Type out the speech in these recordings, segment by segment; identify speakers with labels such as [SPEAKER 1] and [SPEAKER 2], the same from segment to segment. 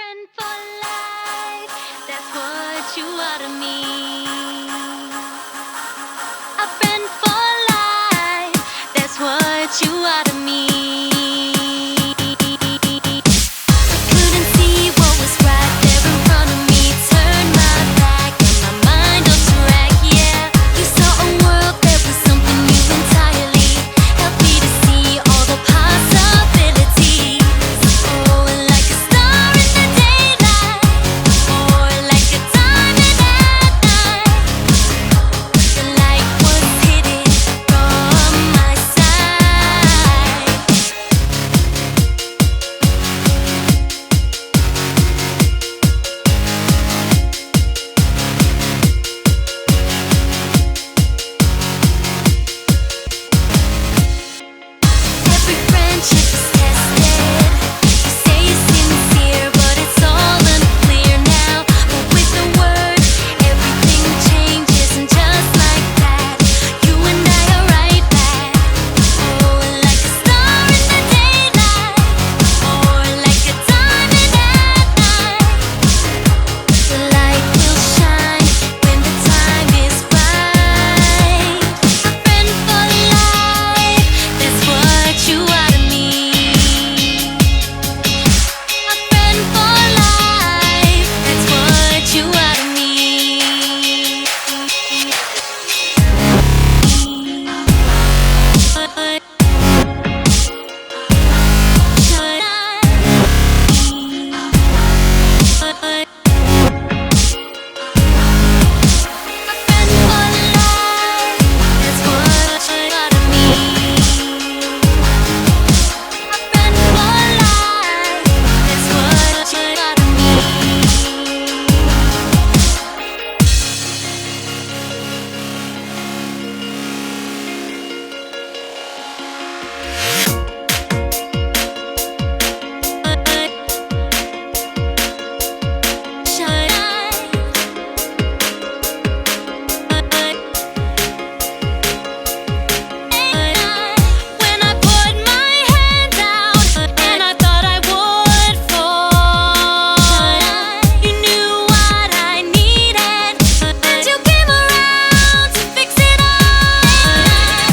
[SPEAKER 1] friend for life, that's what you are to me. A friend for life, that's what you are to me. I couldn't see what was right there in front of me. Turned my back and my mind off track, yeah. You saw a world that was something new entirely. Helped me to see all the possibilities. Oh, like a star in the daylight, or like a diamond at night. The light was hidden from my sight. Every friendship is tested. You say you're sincere, but it's all unclear now. But with the word, everything changes, and just like that, you and I are right back. Oh, like a star in the daylight, or like a diamond at night. The light will shine when the time is right. A friend for life, that's what you are to me. A friend for life, that's what you are to me. When I put my hand out and I thought I would fall, you knew what I needed, and you came around to fix it all.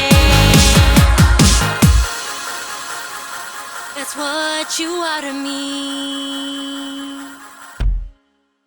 [SPEAKER 1] That's what you are to me.